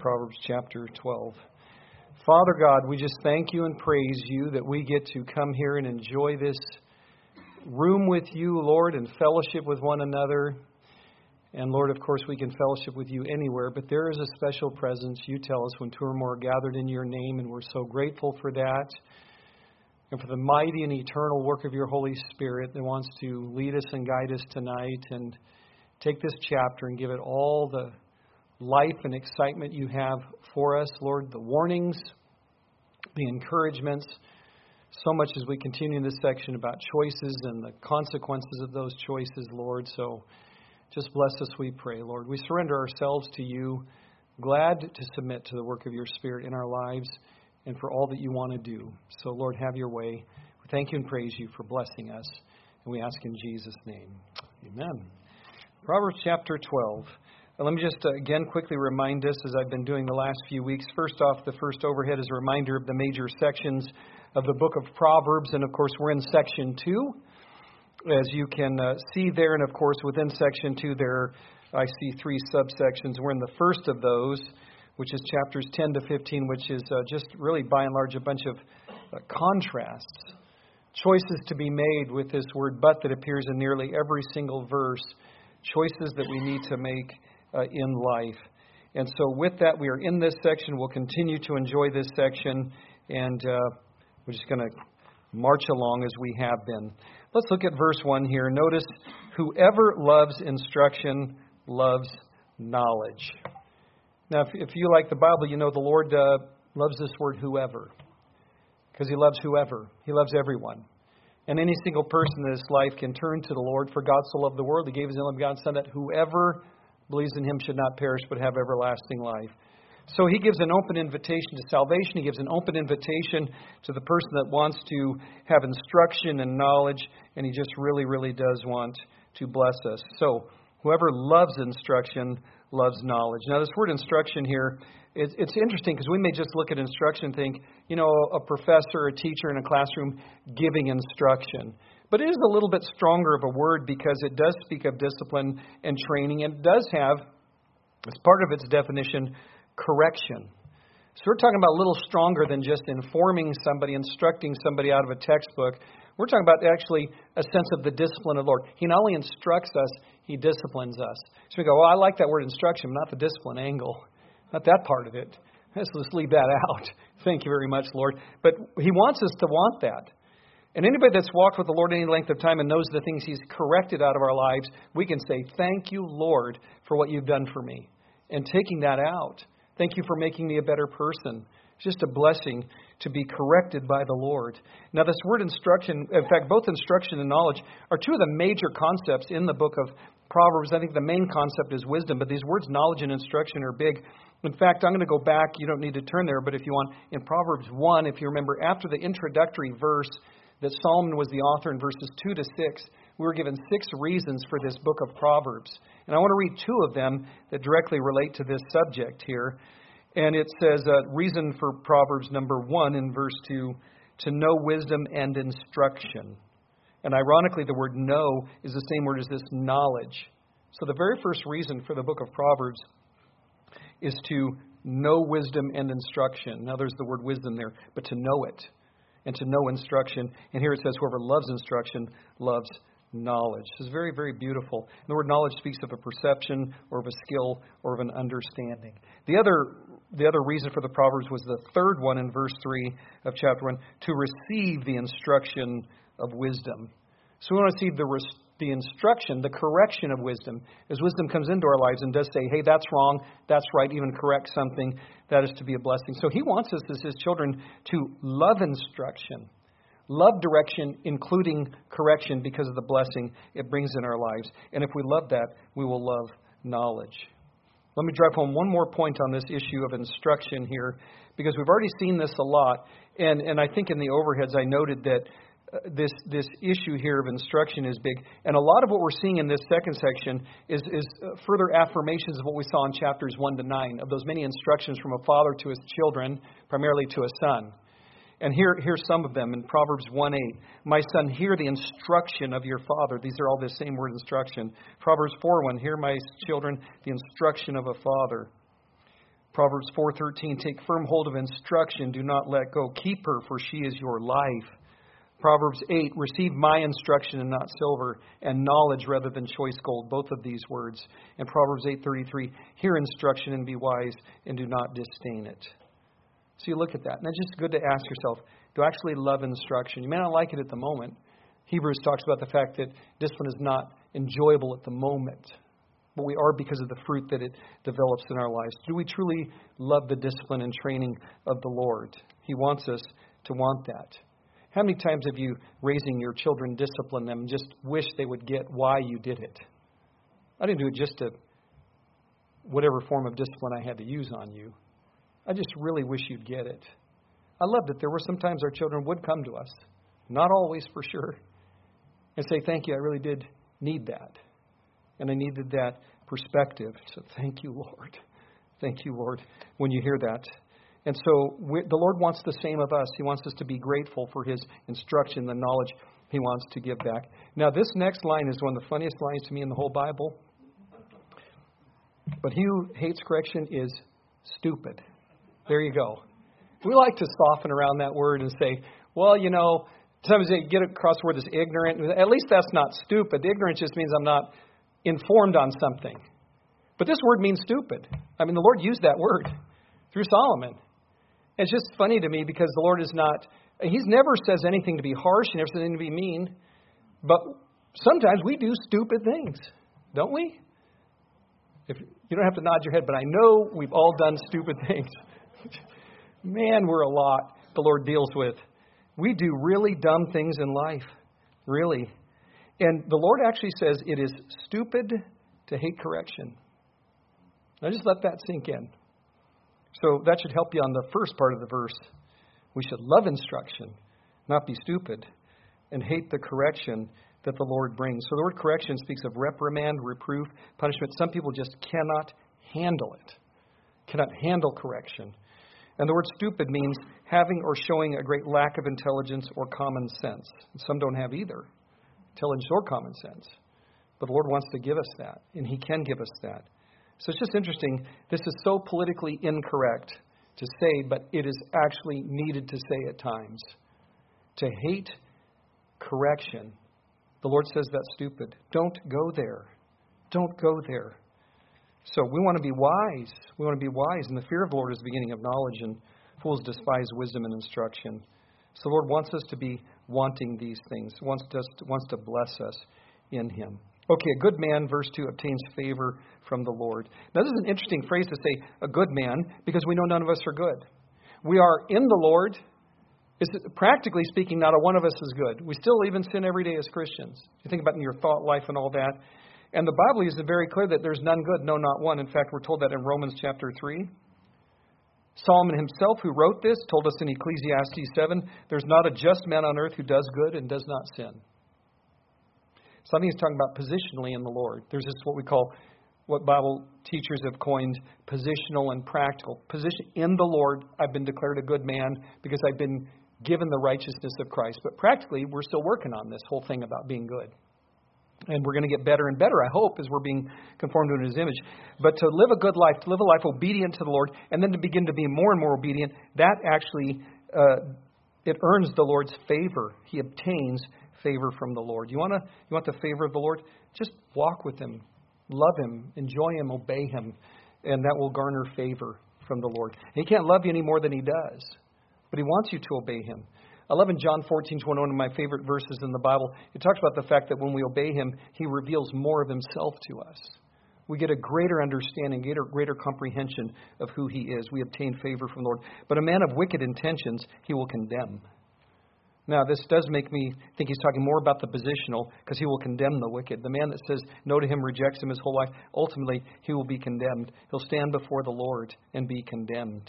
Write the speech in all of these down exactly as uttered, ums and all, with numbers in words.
Proverbs chapter twelve. Father God, we just thank you and praise you that we get to come here and enjoy this room with you, Lord, and fellowship with one another. And Lord, of course, we can fellowship with you anywhere, but there is a special presence. You tell us when two or more are gathered in your name, and we're so grateful for that. And for the mighty and eternal work of your Holy Spirit that wants to lead us and guide us tonight, and take this chapter and give it all the life and excitement you have for us, Lord, the warnings, the encouragements, so much as we continue in this section about choices and the consequences of those choices, Lord. So just bless us, we pray, Lord. We surrender ourselves to you, glad to submit to the work of your Spirit in our lives and for all that you want to do. So, Lord, have your way. We thank you and praise you for blessing us, and we ask in Jesus' name. Amen. Proverbs chapter twelve. Let me just uh, again quickly remind us, as I've been doing the last few weeks. First off, the first overhead is a reminder of the major sections of the book of Proverbs. And, of course, we're in section two, as you can uh, see there. And, of course, within section two there, I see three subsections. We're in the first of those, which is chapters ten to fifteen, which is uh, just really, by and large, a bunch of uh, contrasts, choices to be made with this word but that appears in nearly every single verse, choices that we need to make Uh, in life. And so with that, we are in this section. We'll continue to enjoy this section, and uh, we're just going to march along as we have been. Let's look at verse one here. Notice, whoever loves instruction loves knowledge. Now, if, if you like the Bible, you know the Lord uh, loves this word whoever, because he loves whoever. He loves everyone. And any single person in this life can turn to the Lord. For God so loved the world, he gave his only begotten Son, that whoever believes in him should not perish but have everlasting life. So he gives an open invitation to salvation. He gives an open invitation to the person that wants to have instruction and knowledge, and he just really, really does want to bless us. So whoever loves instruction loves knowledge. Now, this word instruction here, it's, it's interesting because we may just look at instruction and think, you know, a professor, a teacher in a classroom giving instruction. But it is a little bit stronger of a word because it does speak of discipline and training, and it does have, as part of its definition, correction. So we're talking about a little stronger than just informing somebody, instructing somebody out of a textbook. We're talking about actually a sense of the discipline of the Lord. He not only instructs us, he disciplines us. So we go, well, I like that word instruction, not the discipline angle, not that part of it. Let's just leave that out. Thank you very much, Lord. But he wants us to want that. And anybody that's walked with the Lord any length of time and knows the things he's corrected out of our lives, we can say, thank you, Lord, for what you've done for me. And taking that out, thank you for making me a better person. It's just a blessing to be corrected by the Lord. Now, this word instruction, in fact, both instruction and knowledge are two of the major concepts in the book of Proverbs. I think the main concept is wisdom, but these words knowledge and instruction are big. In fact, I'm going to go back. You don't need to turn there, but if you want, in Proverbs one, if you remember, after the introductory verse that Solomon was the author in verses two to six, we were given six reasons for this book of Proverbs. And I want to read two of them that directly relate to this subject here. And it says, uh, reason for Proverbs number one in verse two, to know wisdom and instruction. And ironically, the word know is the same word as this knowledge. So the very first reason for the book of Proverbs is to know wisdom and instruction. Now there's the word wisdom there, but to know it. And to know instruction. And here it says, whoever loves instruction loves knowledge. This is very, very beautiful. And the word knowledge speaks of a perception or of a skill or of an understanding. The other the other reason for the Proverbs was the third one in verse three of chapter one, to receive the instruction of wisdom. So we want to see the res- the instruction, the correction of wisdom. As wisdom comes into our lives and does say, hey, that's wrong, that's right, even correct something, that is to be a blessing. So he wants us as his children to love instruction, love direction, including correction, because of the blessing it brings in our lives. And if we love that, we will love knowledge. Let me drive home one more point on this issue of instruction here, because we've already seen this a lot. And, and I think in the overheads I noted that uh, this this issue here of instruction is big. And a lot of what we're seeing in this second section is, is uh, further affirmations of what we saw in chapters one to nine, of those many instructions from a father to his children, primarily to a son. And here, here's some of them in Proverbs one eight. My son, hear the instruction of your father. These are all the same word, instruction. Proverbs four one. Hear, my children, the instruction of a father. Proverbs four thirteen, take firm hold of instruction, do not let go. Keep her, for she is your life. Proverbs eight, receive my instruction and not silver, and knowledge rather than choice gold. Both of these words. And Proverbs eight thirty-three, hear instruction and be wise, and do not disdain it. So you look at that. And it's just good to ask yourself, do I actually love instruction? You may not like it at the moment. Hebrews talks about the fact that discipline is not enjoyable at the moment, but we are because of the fruit that it develops in our lives. Do we truly love the discipline and training of the Lord? He wants us to want that. How many times have you, raising your children, disciplined them and just wish they would get why you did it? I didn't do it just to whatever form of discipline I had to use on you. I just really wish you'd get it. I loved it. There were some times our children would come to us, not always for sure, and say, thank you, I really did need that. And I needed that perspective. So thank you, Lord. Thank you, Lord, when you hear that. And so we, the Lord wants the same of us. He wants us to be grateful for His instruction, the knowledge He wants to give back. Now, this next line is one of the funniest lines to me in the whole Bible. But he who hates correction is stupid. There you go. We like to soften around that word and say, well, you know, sometimes they get across the word as ignorant. At least that's not stupid. Ignorance just means I'm not informed on something. But this word means stupid. I mean, the Lord used that word through Solomon. It's just funny to me because the Lord is not, He's never says anything to be harsh, He never says anything to be mean. But sometimes we do stupid things, don't we? If you don't have to nod your head, but I know we've all done stupid things. Man, we're a lot the Lord deals with. We do really dumb things in life, really. And the Lord actually says it is stupid to hate correction. Now just let that sink in. So that should help you on the first part of the verse. We should love instruction, not be stupid, and hate the correction that the Lord brings. So the word correction speaks of reprimand, reproof, punishment. Some people just cannot handle it, cannot handle correction. And the word stupid means having or showing a great lack of intelligence or common sense. And some don't have either, intelligence or common sense. But the Lord wants to give us that, and He can give us that. So it's just interesting. This is so politically incorrect to say, but it is actually needed to say at times. To hate correction, the Lord says that's stupid. Don't go there. Don't go there. So we want to be wise. We want to be wise. And the fear of the Lord is the beginning of knowledge, and fools despise wisdom and instruction. So the Lord wants us to be wanting these things, wants to, wants to bless us in Him. Okay, a good man, verse two, obtains favor from the Lord. Now, this is an interesting phrase to say, a good man, because we know none of us are good. We are in the Lord. It's, practically speaking, not a one of us is good. We still even sin every day as Christians. You think about in your thought life and all that. And the Bible is very clear that there's none good, no, not one. In fact, we're told that in Romans chapter three. Solomon himself, who wrote this, told us in Ecclesiastes seven, there's not a just man on earth who does good and does not sin. So I think he's talking about positionally in the Lord. There's this what we call, what Bible teachers have coined, positional and practical. Position in the Lord, I've been declared a good man because I've been given the righteousness of Christ. But practically, we're still working on this whole thing about being good. And we're going to get better and better, I hope, as we're being conformed to His image. But to live a good life, to live a life obedient to the Lord, and then to begin to be more and more obedient, that actually, uh, it earns the Lord's favor. He obtains favor from the Lord. You want to, you want the favor of the Lord? Just walk with Him, love Him, enjoy Him, obey Him, and that will garner favor from the Lord. And He can't love you any more than He does, but He wants you to obey Him. I love in John fourteen twenty, one of my favorite verses in the Bible. It talks about the fact that when we obey Him, He reveals more of Himself to us. We get a greater understanding, greater, greater comprehension of who He is. We obtain favor from the Lord. But a man of wicked intentions, He will condemn. Now, this does make me think he's talking more about the positional, because He will condemn the wicked. The man that says no to Him, rejects Him his whole life, ultimately he will be condemned. He'll stand before the Lord and be condemned.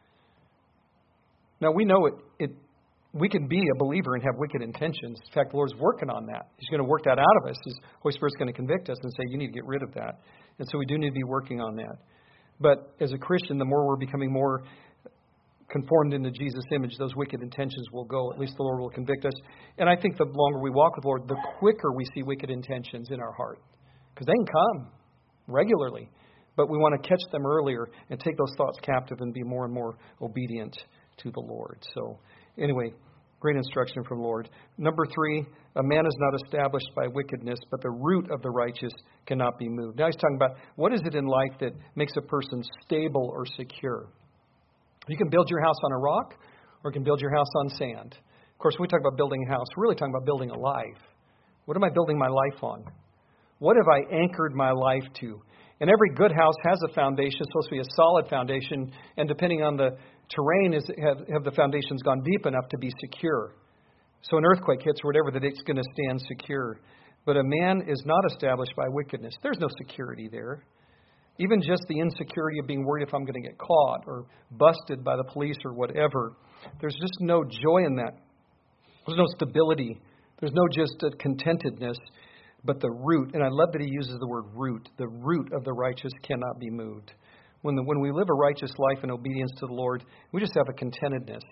Now, we know it. it We can be a believer and have wicked intentions. In fact, the Lord's working on that. He's going to work that out of us. His Holy Spirit's going to convict us and say, you need to get rid of that. And so we do need to be working on that. But as a Christian, the more we're becoming more conformed into Jesus' image, those wicked intentions will go. At least the Lord will convict us. And I think the longer we walk with the Lord, the quicker we see wicked intentions in our heart. Because they can come regularly. But we want to catch them earlier and take those thoughts captive and be more and more obedient to the Lord. So anyway, great instruction from the Lord. Number three, a man is not established by wickedness, but the root of the righteous cannot be moved. Now he's talking about what is it in life that makes a person stable or secure. You can build your house on a rock, or you can build your house on sand. Of course, when we talk about building a house, we're really talking about building a life. What am I building my life on? What have I anchored my life to? And every good house has a foundation. It's supposed to be a solid foundation. And depending on the terrain, is have, have the foundations gone deep enough to be secure? So an earthquake hits or whatever, that it's going to stand secure. But a man is not established by wickedness. There's no security there. Even just the insecurity of being worried if I'm going to get caught or busted by the police or whatever. There's just no joy in that. There's no stability. There's no just contentedness. But the root, and I love that he uses the word root, the root of the righteous cannot be moved. When the, when we live a righteous life in obedience to the Lord, we just have a contentedness.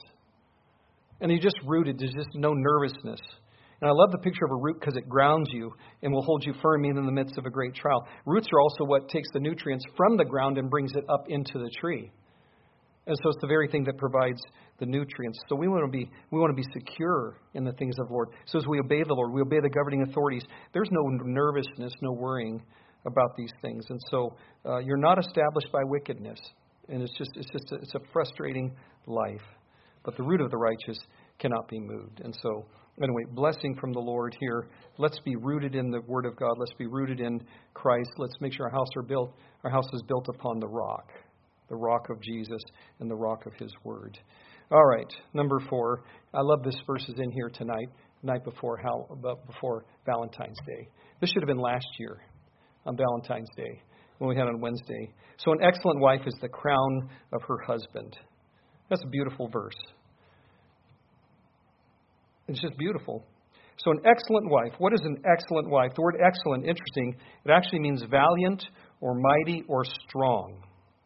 And you're just rooted. There's just no nervousness. And I love the picture of a root because it grounds you and will hold you firm even in the midst of a great trial. Roots are also what takes the nutrients from the ground and brings it up into the tree. And so it's the very thing that provides the nutrients. So we want to be we want to be secure in the things of the Lord. So as we obey the Lord, we obey the governing authorities. There's no nervousness, no worrying about these things. And so uh, you're not established by wickedness. And it's just it's just a, it's a frustrating life. But the root of the righteous cannot be moved. And so anyway, blessing from the Lord here. Let's be rooted in the Word of God. Let's be rooted in Christ. Let's make sure our house are built. Our house is built upon the rock. The rock of Jesus and the rock of His Word. All right, number four. I love this verse is in here tonight, night before how before Valentine's Day. This should have been last year on Valentine's Day when we had on Wednesday. So an excellent wife is the crown of her husband. That's a beautiful verse. It's just beautiful. So an excellent wife. What is an excellent wife? The word excellent, interesting. It actually means valiant or mighty or strong.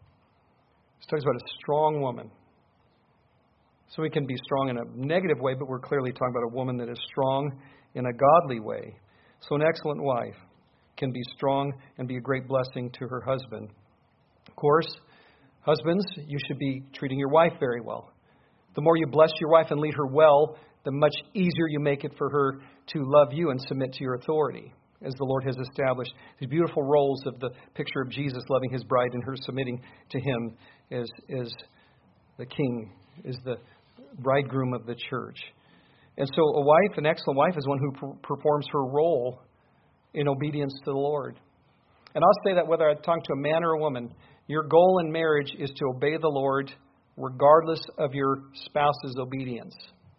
It talks about a strong woman. So we can be strong in a negative way, but we're clearly talking about a woman that is strong in a godly way. So an excellent wife can be strong and be a great blessing to her husband. Of course, husbands, you should be treating your wife very well. The more you bless your wife and lead her well, the much easier you make it for her to love you and submit to your authority, as the Lord has established these beautiful roles of the picture of Jesus loving His bride and her submitting to Him as, as the king, is the bridegroom of the church. And so a wife, an excellent wife, is one who per- performs her role in obedience to the Lord. And I'll say that whether I talk to a man or a woman, your goal in marriage is to obey the Lord regardless of your spouse's obedience.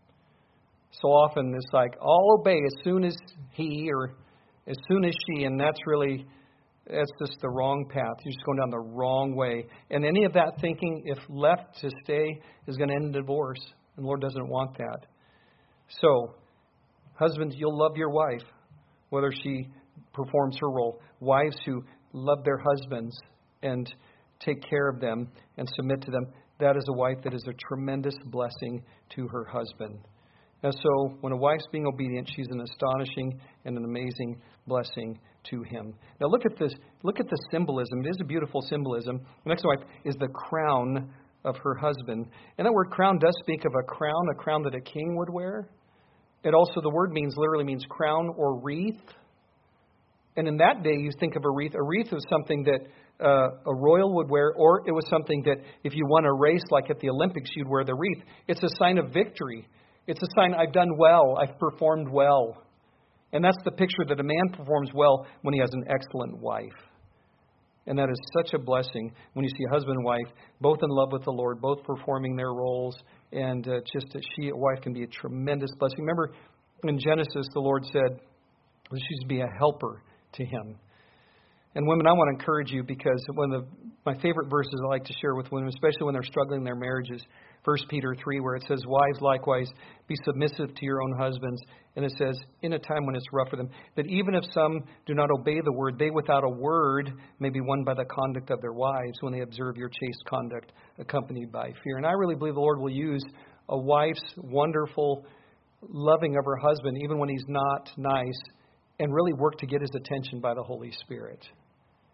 So often it's like, I'll obey as soon as he or as soon as she, and that's really, that's just the wrong path. You're just going down the wrong way. And any of that thinking, if left to stay, is going to end in divorce. And the Lord doesn't want that. So, husbands, you'll love your wife, whether she performs her role. Wives who love their husbands and take care of them and submit to them, that is a wife that is a tremendous blessing to her husband. And so, when a wife's being obedient, she's an astonishing and an amazing blessing to him. Now, look at this. Look at the symbolism. It is a beautiful symbolism. The next wife is the crown of her husband. And that word crown does speak of a crown, a crown that a king would wear. It also, the word means, literally means crown or wreath. And in that day, you think of a wreath. A wreath was something that uh, a royal would wear, or it was something that if you won a race, like at the Olympics, you'd wear the wreath. It's a sign of victory. It's a sign, I've done well, I've performed well. And that's the picture that a man performs well when he has an excellent wife. And that is such a blessing when you see a husband and wife, both in love with the Lord, both performing their roles, and uh, just that she, a wife, can be a tremendous blessing. Remember, in Genesis, the Lord said that she's to be a helper to him. And women, I want to encourage you, because one of the, my favorite verses I like to share with women, especially when they're struggling in their marriages, First Peter three, where it says, wives likewise, be submissive to your own husbands. And it says, in a time when it's rough for them, that even if some do not obey the word, they without a word may be won by the conduct of their wives when they observe your chaste conduct accompanied by fear. And I really believe the Lord will use a wife's wonderful loving of her husband, even when he's not nice, and really work to get his attention by the Holy Spirit.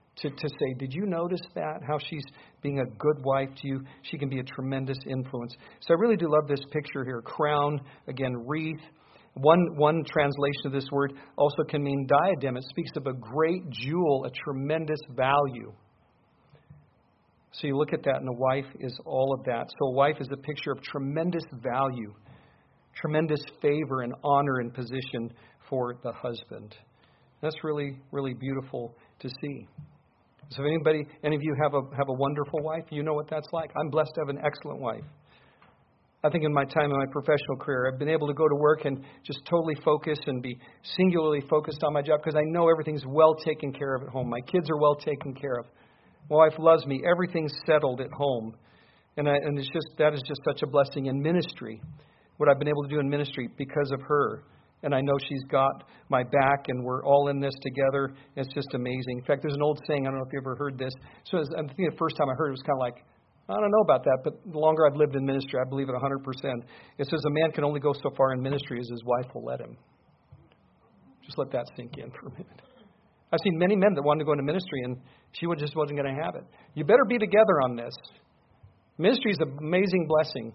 To, to say, did you notice that? How she's being a good wife to you. She can be a tremendous influence. So I really do love this picture here. Crown, again, wreath. One, one translation of this word also can mean diadem. It speaks of a great jewel, a tremendous value. So you look at that, and a wife is all of that. So a wife is a picture of tremendous value, tremendous favor and honor and position for the husband. That's really, really beautiful to see. So if anybody, any of you have a have a wonderful wife, you know what that's like. I'm blessed to have an excellent wife. I think in my time in my professional career, I've been able to go to work and just totally focus and be singularly focused on my job because I know everything's well taken care of at home. My kids are well taken care of. My wife loves me. Everything's settled at home. And I, and it's just that is just such a blessing in ministry, what I've been able to do in ministry because of her. And I know she's got my back, and we're all in this together. It's just amazing. In fact, there's an old saying, I don't know if you ever heard this. So I think the first time I heard it, it was kind of like, I don't know about that, but the longer I've lived in ministry, I believe it one hundred percent. It says a man can only go so far in ministry as his wife will let him. Just let that sink in for a minute. I've seen many men that wanted to go into ministry, and she just wasn't going to have it. You better be together on this. Ministry is an amazing blessing,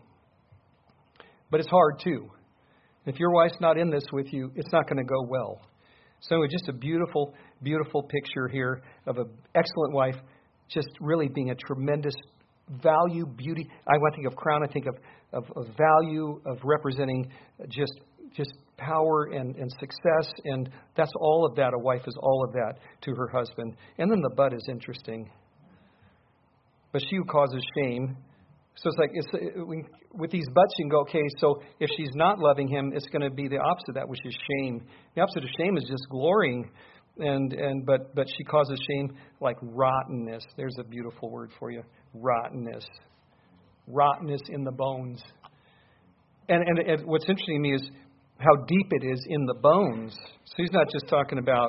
but it's hard too. If your wife's not in this with you, it's not going to go well. So anyway, just a beautiful, beautiful picture here of an excellent wife, just really being a tremendous value, beauty. I want to think of crown. I think of, of, of value, of representing just just power and, and success. And that's all of that. A wife is all of that to her husband. And then the but is interesting. But she who causes shame. So it's like, it's, it, we, with these buts, you can go, okay, so if she's not loving him, it's going to be the opposite of that, which is shame. The opposite of shame is just glorying. And, and but, but she causes shame like rottenness. There's a beautiful word for you. Rottenness. Rottenness in the bones. And, and, and what's interesting to me is how deep it is in the bones. So he's not just talking about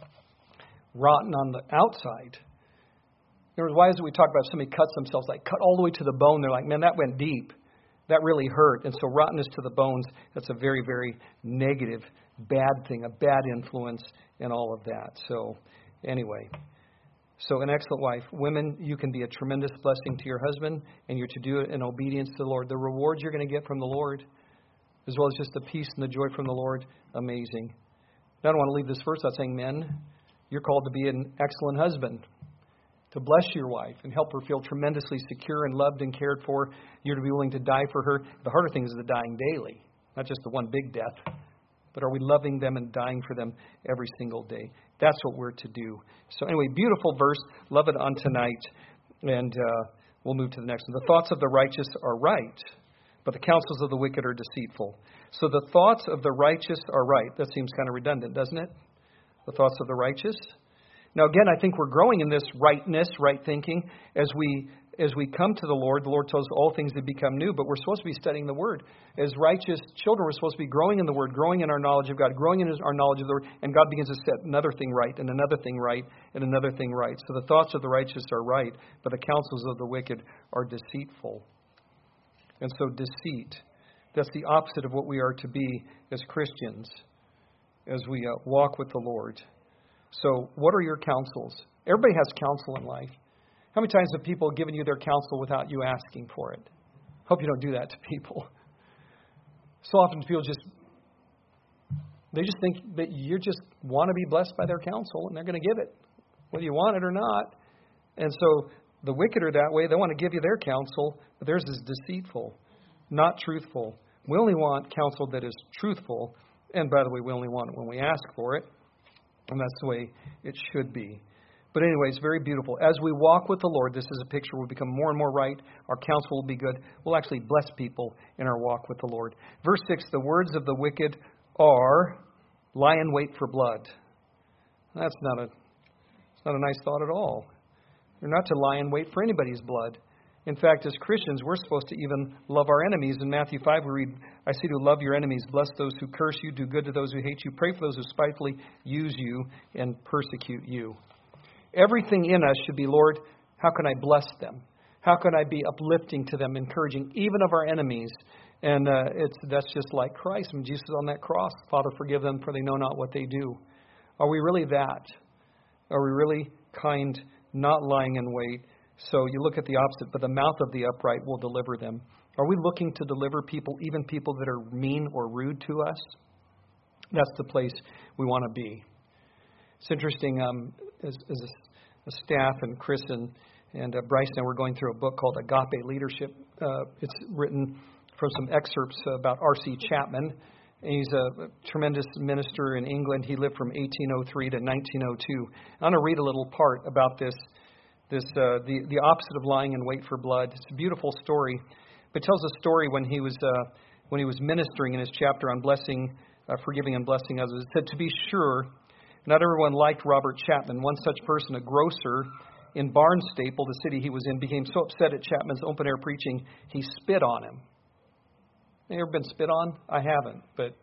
rotten on the outside. Why is it we talk about if somebody cuts themselves, like cut all the way to the bone? They're like, man, that went deep. That really hurt. And so rottenness to the bones, that's a very, very negative, bad thing, a bad influence and all of that. So anyway, so an excellent wife. Women, you can be a tremendous blessing to your husband, and you're to do it in obedience to the Lord. The rewards you're going to get from the Lord, as well as just the peace and the joy from the Lord, amazing. Now, I don't want to leave this verse out saying, men, you're called to be an excellent husband, to bless your wife and help her feel tremendously secure and loved and cared for. You're to be willing to die for her. The harder thing is the dying daily, not just the one big death. But are we loving them and dying for them every single day? That's what we're to do. So anyway, beautiful verse. Love it on tonight. And uh, we'll move to the next one. The thoughts of the righteous are right, but the counsels of the wicked are deceitful. So the thoughts of the righteous are right. That seems kind of redundant, doesn't it? The thoughts of the righteous. Now, again, I think we're growing in this rightness, right thinking. As we as we come to the Lord, the Lord tells us all things to become new, but we're supposed to be studying the Word. As righteous children, we're supposed to be growing in the Word, growing in our knowledge of God, growing in our knowledge of the Word, and God begins to set another thing right, and another thing right, and another thing right. So the thoughts of the righteous are right, but the counsels of the wicked are deceitful. And so deceit, that's the opposite of what we are to be as Christians, as we uh, walk with the Lord. So what are your counsels? Everybody has counsel in life. How many times have people given you their counsel without you asking for it? Hope you don't do that to people. So often people just, they just think that you just want to be blessed by their counsel, and they're going to give it, whether you want it or not. And so the wicked are that way. They want to give you their counsel, but theirs is deceitful, not truthful. We only want counsel that is truthful. And by the way, we only want it when we ask for it. And that's the way it should be. But anyway, it's very beautiful. As we walk with the Lord, this is a picture where we become more and more right. Our counsel will be good. We'll actually bless people in our walk with the Lord. Verse six, the words of the wicked are lie in wait for blood. That's not a, it's not a nice thought at all. You're not to lie in wait for anybody's blood. In fact, as Christians, we're supposed to even love our enemies. In Matthew five, we read, I say to love your enemies, bless those who curse you, do good to those who hate you, pray for those who spitefully use you and persecute you. Everything in us should be, Lord, how can I bless them? How can I be uplifting to them, encouraging even of our enemies? And uh, it's that's just like Christ. When Jesus on that cross, Father, forgive them, for they know not what they do. Are we really that? Are we really kind not lying in wait. So you look at the opposite, but the mouth of the upright will deliver them. Are we looking to deliver people, even people that are mean or rude to us? That's the place we want to be. It's interesting, um, as, as a, a staff, and Chris and, and uh, Bryce and I were going through a book called Agape Leadership. Uh, it's written from some excerpts about R C Chapman. And he's a, a tremendous minister in England. He lived from eighteen oh three to nineteen oh two. I want to read a little part about this, this uh, the, the opposite of lying in wait for blood. It's a beautiful story. It tells a story when he was uh, when he was ministering in his chapter on blessing, uh, forgiving and blessing others. It said, to be sure, not everyone liked Robert Chapman. One such person, a grocer in Barnstaple, the city he was in, became so upset at Chapman's open-air preaching, he spit on him. You ever been spit on? I haven't, but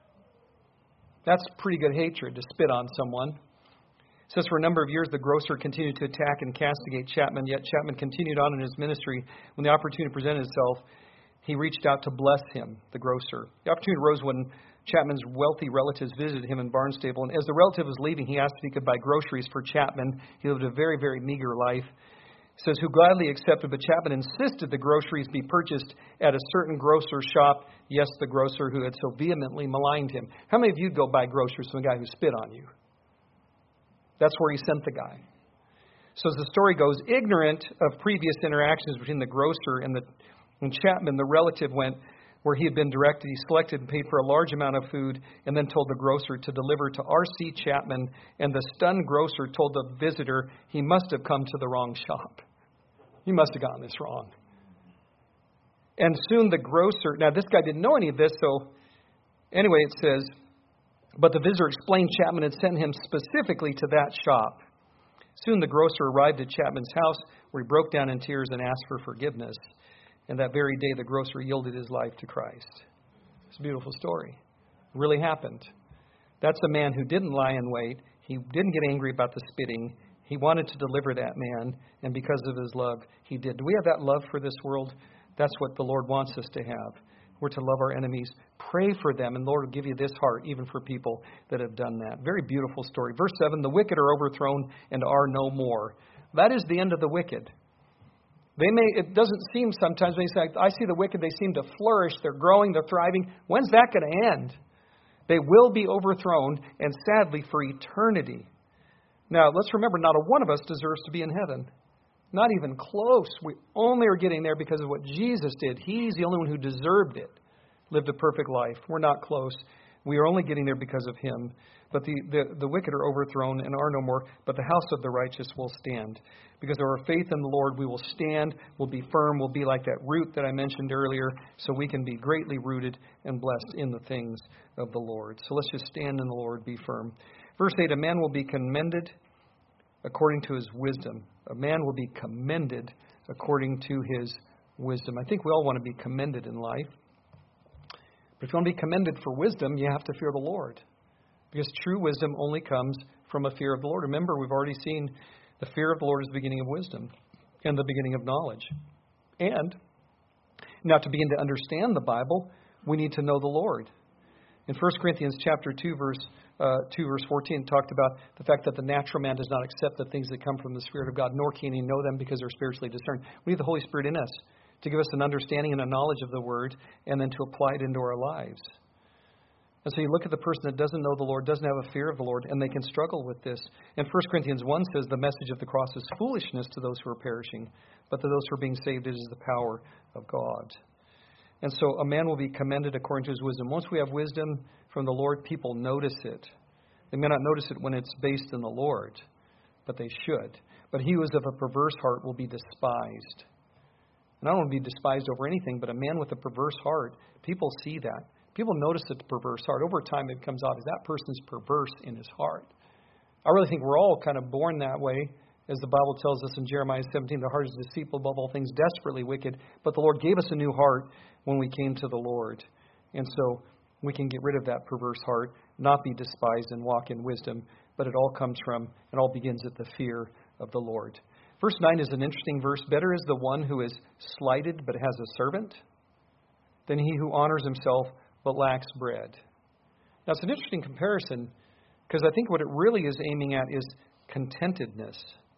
that's pretty good hatred, to spit on someone. It says for a number of years, the grocer continued to attack and castigate Chapman, yet Chapman continued on in his ministry. When the opportunity presented itself, he reached out to bless him, the grocer. The opportunity arose when Chapman's wealthy relatives visited him in Barnstaple, and as the relative was leaving, he asked if he could buy groceries for Chapman. He lived a very, very meager life. It says, who gladly accepted, but Chapman insisted the groceries be purchased at a certain grocer shop. Yes, the grocer who had so vehemently maligned him. How many of you go buy groceries from a guy who spit on you? That's where he sent the guy. So as the story goes, ignorant of previous interactions between the grocer and, the, and Chapman, the relative went where he had been directed. He selected and paid for a large amount of food and then told the grocer to deliver to R C Chapman. And the stunned grocer told the visitor he must have come to the wrong shop. He must have gotten this wrong. And soon the grocer, now this guy didn't know any of this, so anyway it says, but the visitor explained Chapman had sent him specifically to that shop. Soon the grocer arrived at Chapman's house, where he broke down in tears and asked for forgiveness. And that very day, the grocer yielded his life to Christ. It's a beautiful story. It really happened. That's a man who didn't lie in wait. He didn't get angry about the spitting. He wanted to deliver that man, and because of his love, he did. Do we have that love for this world? That's what the Lord wants us to have. We're to love our enemies, pray for them, and the Lord will give you this heart, even for people that have done that. Very beautiful story. Verse seven, the wicked are overthrown and are no more. That is the end of the wicked. They may. It doesn't seem sometimes, when you say, I see the wicked, they seem to flourish, they're growing, they're thriving. When's that going to end? They will be overthrown, and sadly, for eternity. Now, let's remember, not a one of us deserves to be in heaven. Not even close. We only are getting there because of what Jesus did. He's the only one who deserved it. Lived a perfect life. We're not close. We are only getting there because of Him. But the, the, the wicked are overthrown and are no more. But the house of the righteous will stand. Because of our faith in the Lord, we will stand, we'll be firm, we'll be like that root that I mentioned earlier, so we can be greatly rooted and blessed in the things of the Lord. So let's just stand in the Lord, be firm. Verse eight, a man will be commended according to his wisdom. A man will be commended according to his wisdom. I think we all want to be commended in life. But if you want to be commended for wisdom, you have to fear the Lord. Because true wisdom only comes from a fear of the Lord. Remember, we've already seen the fear of the Lord is the beginning of wisdom and the beginning of knowledge. And now to begin to understand the Bible, we need to know the Lord. In First Corinthians chapter two, verse uh, two, verse fourteen, talked about the fact that the natural man does not accept the things that come from the Spirit of God, nor can he know them because they're spiritually discerned. We need the Holy Spirit in us to give us an understanding and a knowledge of the Word, and then to apply it into our lives. And so you look at the person that doesn't know the Lord, doesn't have a fear of the Lord, and they can struggle with this. And First Corinthians one says the message of the cross is foolishness to those who are perishing, but to those who are being saved it is the power of God. And so a man will be commended according to his wisdom. Once we have wisdom from the Lord, people notice it. They may not notice it when it's based in the Lord, but they should. But he who is of a perverse heart will be despised. And I don't want to be despised over anything, but a man with a perverse heart, people see that. People notice the perverse heart. Over time, it comes obvious that person's perverse in his heart. I really think we're all kind of born that way. As the Bible tells us in Jeremiah seventeen, the heart is deceitful above all things, desperately wicked. But the Lord gave us a new heart when we came to the Lord. And so we can get rid of that perverse heart, not be despised, and walk in wisdom. But it all comes from, it all begins at the fear of the Lord. Verse nine is an interesting verse. Better is the one who is slighted but has a servant than he who honors himself but lacks bread. Now, it's an interesting comparison because I think what it really is aiming at is contentedness.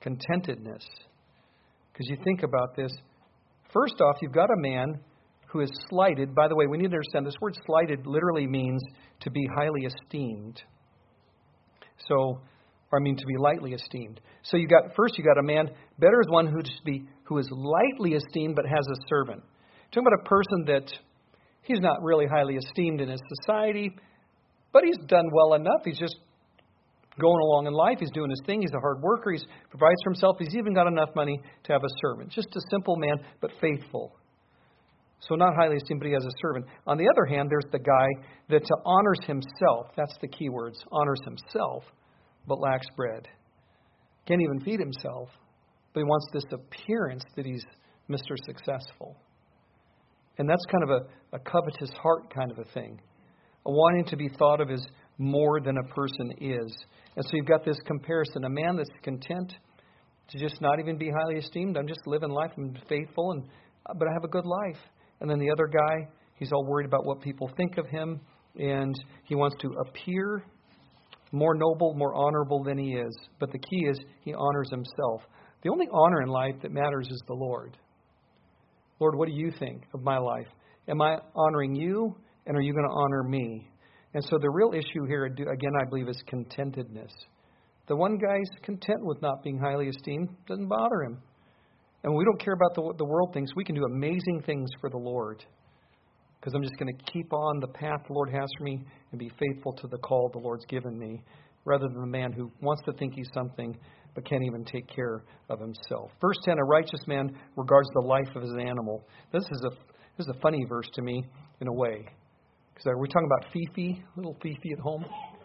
Contentedness. Because you think about this. First off, you've got a man who is slighted. By the way, we need to understand this word slighted literally means to be highly esteemed. So, or I mean to be lightly esteemed. So you got first you got a man, better is one who just be who is lightly esteemed but has a servant. Talking about a person that he's not really highly esteemed in his society, but he's done well enough. He's just going along in life. He's doing his thing. He's a hard worker. He provides for himself. He's even got enough money to have a servant. Just a simple man, but faithful. So not highly esteemed, but he has a servant. On the other hand, there's the guy that honors himself. That's the key words. Honors himself, but lacks bread. Can't even feed himself, but he wants this appearance that he's Mister Successful. And that's kind of a, a covetous heart kind of a thing. A wanting to be thought of as more than a person is. And so you've got this comparison. A man that's content to just not even be highly esteemed. I'm just living life. I'm faithful, and but I have a good life. And then the other guy, he's all worried about what people think of him, and he wants to appear more noble, more honorable than he is. But the key is he honors himself. The only honor in life that matters is the Lord. Lord, what do you think of my life? Am I honoring you, and are you going to honor me? And so the real issue here, again, I believe, is contentedness. The one guy's content with not being highly esteemed. Doesn't bother him. And we don't care about the, the world things. We can do amazing things for the Lord. Because I'm just going to keep on the path the Lord has for me and be faithful to the call the Lord's given me, rather than the man who wants to think he's something but can't even take care of himself. Verse ten, a righteous man regards the life of his animal. This is a this is a funny verse to me in a way. Because are we talking about Fifi, little Fifi at home?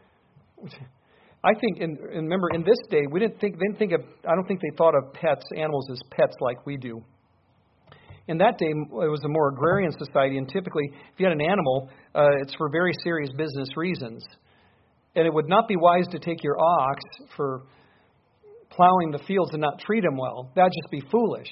I think, and remember, in this day, we didn't think, they didn't think of, I don't think they thought of pets, animals as pets like we do. In that day, it was a more agrarian society, and typically, if you had an animal, uh, it's for very serious business reasons. And it would not be wise to take your ox for plowing the fields and not treat him well. That'd just be foolish.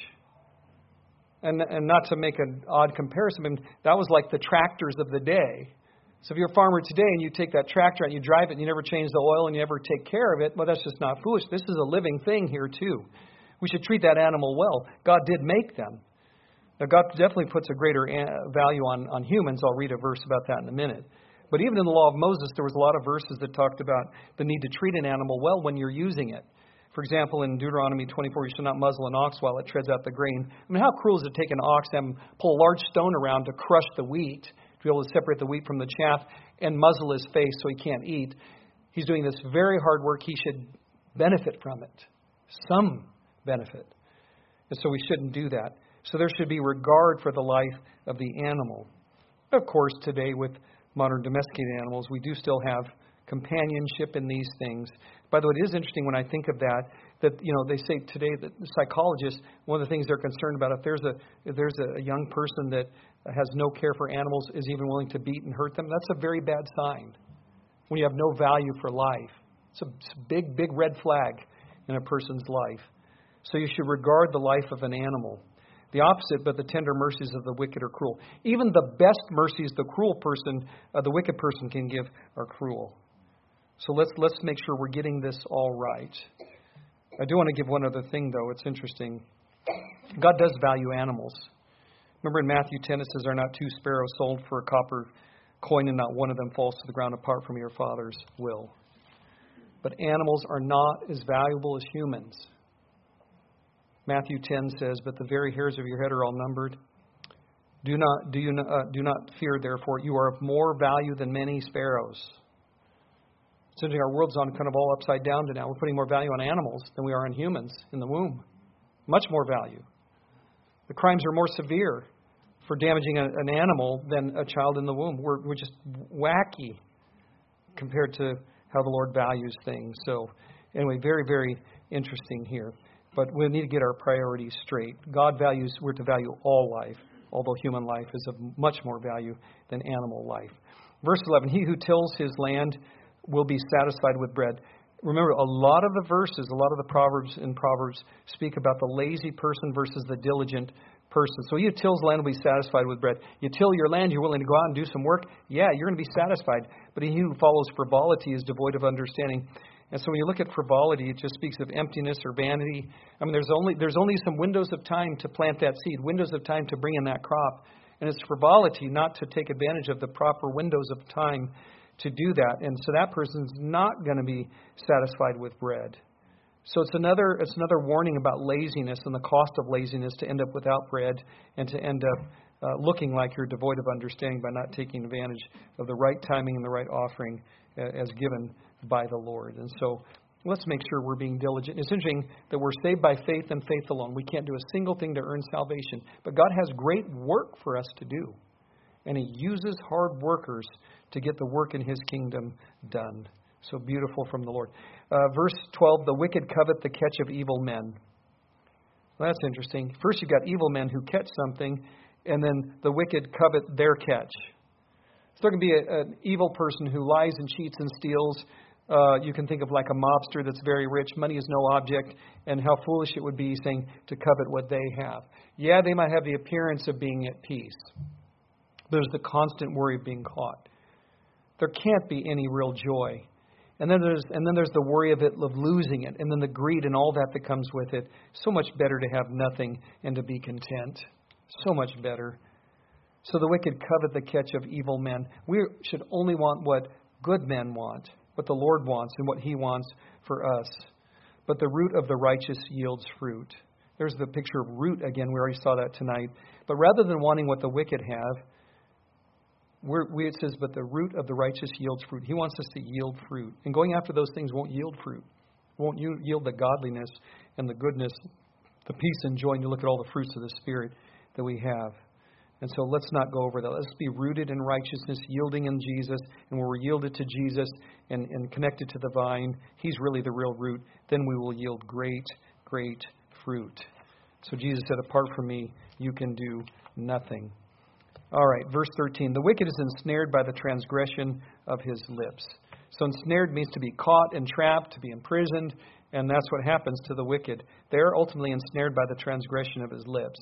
And and not to make an odd comparison, I mean, that was like the tractors of the day. So if you're a farmer today and you take that tractor and you drive it and you never change the oil and you never take care of it, well, that's just not foolish. This is a living thing here too. We should treat that animal well. God did make them. Now, God definitely puts a greater value on, on humans. I'll read a verse about that in a minute. But even in the law of Moses, there was a lot of verses that talked about the need to treat an animal well when you're using it. For example, in Deuteronomy twenty-four, you shall not muzzle an ox while it treads out the grain. I mean, how cruel is it to take an ox and pull a large stone around to crush the wheat, to be able to separate the wheat from the chaff, and muzzle his face so he can't eat? He's doing this very hard work. He should benefit from it. Some benefit. And so we shouldn't do that. So there should be regard for the life of the animal. Of course, today with modern domesticated animals, we do still have companionship in these things. By the way, it is interesting when I think of that, that, you know, they say today that psychologists, one of the things they're concerned about, if there's a if there's a young person that has no care for animals, is even willing to beat and hurt them, that's a very bad sign. When you have no value for life. It's a, it's a big, big red flag in a person's life. So you should regard the life of an animal. The opposite, but the tender mercies of the wicked are cruel. Even the best mercies the cruel person, uh, the wicked person can give are cruel. So let's let's make sure we're getting this all right. I do want to give one other thing, though. It's interesting. God does value animals. Remember in Matthew ten, it says, "Are not two sparrows sold for a copper coin, and not one of them falls to the ground apart from your Father's will?" But animals are not as valuable as humans. Matthew ten says, "But the very hairs of your head are all numbered. Do not do you uh, do not fear, therefore, you are of more value than many sparrows." It's interesting, our world's on kind of all upside down to now. We're putting more value on animals than we are on humans in the womb. Much more value. The crimes are more severe for damaging a, an animal than a child in the womb. We're, we're just wacky compared to how the Lord values things. So anyway, very, very interesting here. But we need to get our priorities straight. God values, we're to value all life, although human life is of much more value than animal life. Verse eleven, "He who tills his land will be satisfied with bread." Remember, a lot of the verses, a lot of the Proverbs in Proverbs speak about the lazy person versus the diligent person. So he who tills land will be satisfied with bread. You till your land, you're willing to go out and do some work. Yeah, you're going to be satisfied. But he who follows frivolity is devoid of understanding. And so when you look at frivolity, it just speaks of emptiness or vanity. I mean, there's only there's only some windows of time to plant that seed, windows of time to bring in that crop. And it's frivolity not to take advantage of the proper windows of time to do that. And so that person's not going to be satisfied with bread. So it's another it's another warning about laziness and the cost of laziness to end up without bread and to end up uh, looking like you're devoid of understanding by not taking advantage of the right timing and the right offering uh, as given by the Lord. And so let's make sure we're being diligent. It's interesting that we're saved by faith and faith alone. We can't do a single thing to earn salvation. But God has great work for us to do. And He uses hard workers to get the work in His kingdom done. So beautiful from the Lord. Uh, verse twelve, the wicked covet the catch of evil men. Well, that's interesting. First you've got evil men who catch something, and then the wicked covet their catch. So there can be a, an evil person who lies and cheats and steals. Uh, you can think of like a mobster that's very rich. Money is no object, and how foolish it would be saying to covet what they have. Yeah, they might have the appearance of being at peace. There's the constant worry of being caught. There can't be any real joy. And then there's and then there's the worry of it, of losing it, and then the greed and all that that comes with it. So much better to have nothing and to be content. So much better. So the wicked covet the catch of evil men. We should only want what good men want, what the Lord wants, and what He wants for us. But the root of the righteous yields fruit. There's the picture of root again. We already saw that tonight. But rather than wanting what the wicked have, We're, we, it says, but the root of the righteous yields fruit. He wants us to yield fruit. And going after those things won't yield fruit. Won't yield the godliness and the goodness, the peace and joy. And you look at all the fruits of the Spirit that we have. And so let's not go over that. Let's be rooted in righteousness, yielding in Jesus. And when we're yielded to Jesus and, and connected to the vine, He's really the real root. Then we will yield great, great fruit. So Jesus said, apart from me, you can do nothing. All right, verse thirteen. The wicked is ensnared by the transgression of his lips. So ensnared means to be caught and trapped, to be imprisoned, and that's what happens to the wicked. They are ultimately ensnared by the transgression of his lips.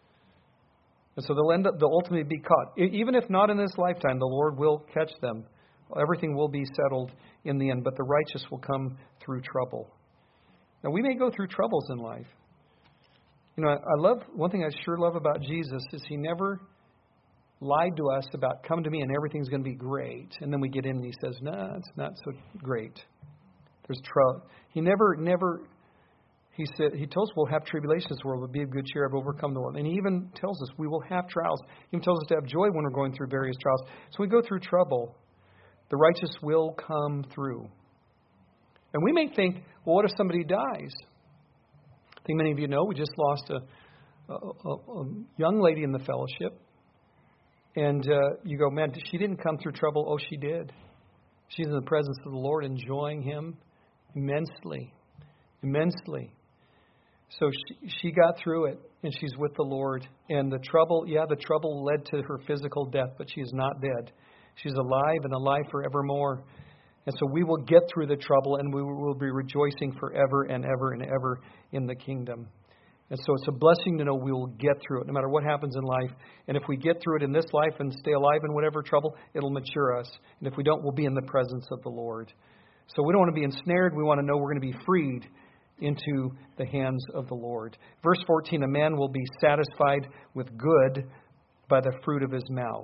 And so they'll end up, they'll ultimately be caught. Even if not in this lifetime, the Lord will catch them. Everything will be settled in the end, but the righteous will come through trouble. Now, we may go through troubles in life. You know, I love, one thing I sure love about Jesus is He never lied to us about come to me and everything's going to be great. And then we get in and He says, no, nah, it's not so great. There's trouble. He never, never, He said, He tells us we'll have tribulations in this world, but be of good cheer, I've overcome the world. And He even tells us we will have trials. He even tells us to have joy when we're going through various trials. So when we go through trouble, the righteous will come through. And we may think, well, what if somebody dies? I think many of you know we just lost a, a, a, a young lady in the fellowship. And uh, you go, man, she didn't come through trouble. Oh, she did. She's in the presence of the Lord, enjoying Him immensely, immensely. So she, she got through it, and she's with the Lord. And the trouble, yeah, the trouble led to her physical death, but she is not dead. She's alive and alive forevermore. And so we will get through the trouble, and we will be rejoicing forever and ever and ever in the kingdom. And so it's a blessing to know we will get through it, no matter what happens in life. And if we get through it in this life and stay alive in whatever trouble, it'll mature us. And if we don't, we'll be in the presence of the Lord. So we don't want to be ensnared. We want to know we're going to be freed into the hands of the Lord. Verse fourteen, a man will be satisfied with good by the fruit of his mouth.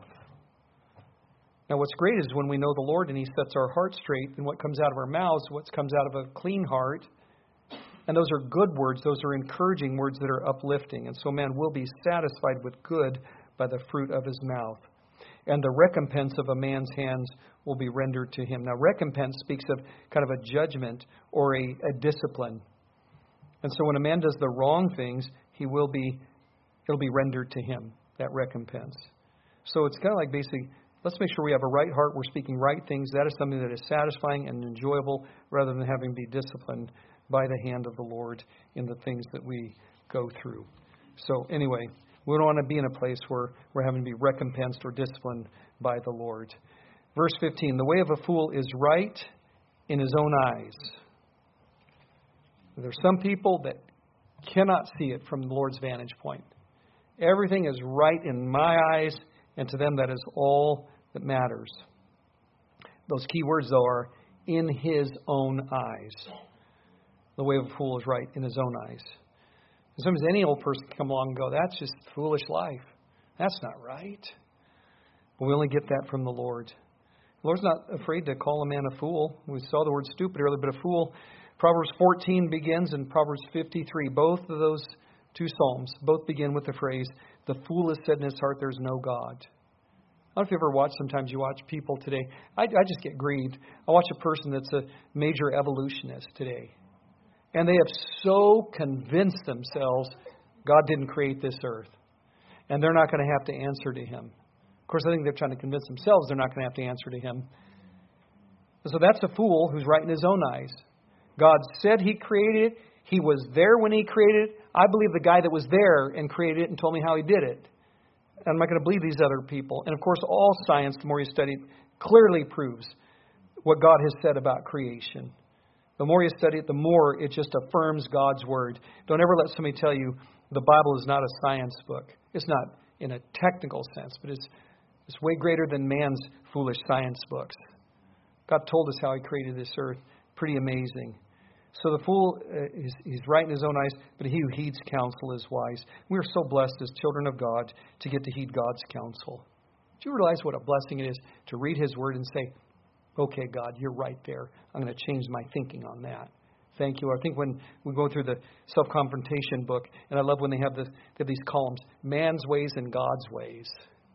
Now what's great is when we know the Lord and He sets our heart straight, and what comes out of our mouths, what comes out of a clean heart. And those are good words. Those are encouraging words that are uplifting. And so man will be satisfied with good by the fruit of his mouth. And the recompense of a man's hands will be rendered to him. Now, recompense speaks of kind of a judgment or a, a discipline. And so when a man does the wrong things, he will be, it'll be rendered to him, that recompense. So it's kind of like basically, let's make sure we have a right heart. We're speaking right things. That is something that is satisfying and enjoyable rather than having to be disciplined by the hand of the Lord in the things that we go through. So anyway, we don't want to be in a place where we're having to be recompensed or disciplined by the Lord. Verse fifteen, the way of a fool is right in his own eyes. There's some people that cannot see it from the Lord's vantage point. Everything is right in my eyes, and to them that is all that matters. Those key words, though, are in his own eyes. The way of a fool is right in his own eyes. And sometimes any old person can come along and go, that's just foolish life. That's not right. But we only get that from the Lord. The Lord's not afraid to call a man a fool. We saw the word stupid earlier, but a fool. Proverbs fourteen begins and Proverbs fifty-three. Both of those two psalms both begin with the phrase, the fool has said in his heart, there's no God. I don't know if you ever watch, sometimes you watch people today. I, I just get grieved. I watch a person that's a major evolutionist today. And they have so convinced themselves God didn't create this earth. And they're not going to have to answer to him. Of course, I think they're trying to convince themselves they're not going to have to answer to him. And so that's a fool who's right in his own eyes. God said he created it. He was there when he created it. I believe the guy that was there and created it and told me how he did it. And I'm not going to believe these other people. And of course, all science, the more you study it, clearly proves what God has said about creation. The more you study it, the more it just affirms God's word. Don't ever let somebody tell you the Bible is not a science book. It's not in a technical sense, but it's it's way greater than man's foolish science books. God told us how he created this earth. Pretty amazing. So the fool uh, is he's right in his own eyes, but he who heeds counsel is wise. We are so blessed as children of God to get to heed God's counsel. Do you realize what a blessing it is to read his word and say, okay, God, you're right there. I'm going to change my thinking on that. Thank you. I think when we go through the self-confrontation book, and I love when they have, this, they have these columns, man's ways and God's ways.